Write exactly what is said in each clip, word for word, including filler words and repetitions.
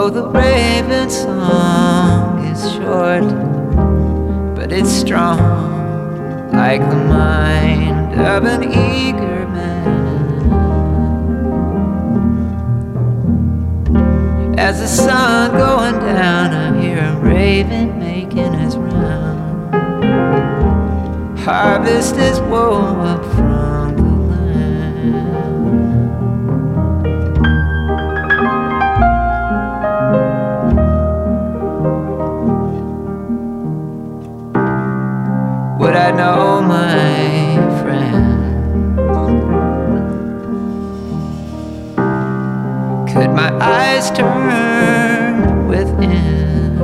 Oh, the raven song is short, but it's strong, like the mind of an eager man. As the sun going down, I hear a raven making his round. Harvest is woe up from the land. Would I know my friend? Could my eyes turn within?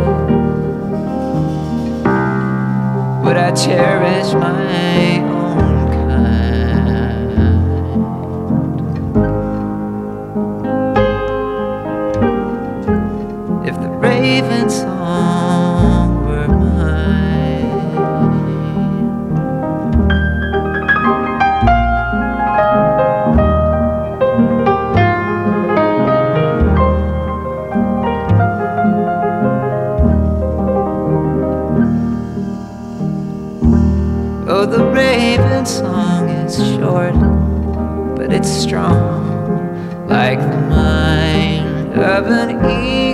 Would I cherish my own kind? If the raven song were mine. Oh, the raven song is short, but it's strong, like the mind of an eagle.